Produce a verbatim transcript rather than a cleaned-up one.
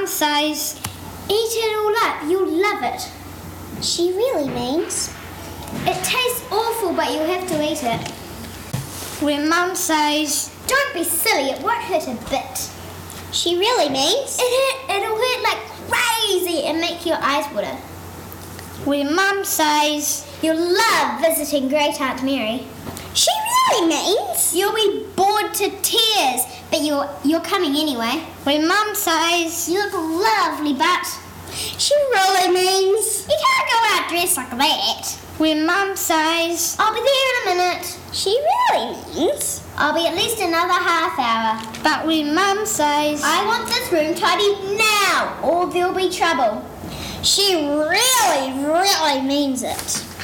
says, eat it all up, you'll love it. She really means. It tastes awful, but you'll have to eat it. when Mum says, Don't be silly, it won't hurt a bit. She really means. It hurt, it'll hurt like crazy and make your eyes water. when Mum says, You'll love visiting Great Aunt Mary. She really means. You'll be bored to tears, but you're you're coming anyway. when Mum says, You look lovely, but She really means. you can't go out dressed like that. when Mum says, I'll be there in a minute. She really means. I'll be at least another half hour. but when Mum says, I want this room tidied now, or there'll be trouble. She really, really means it.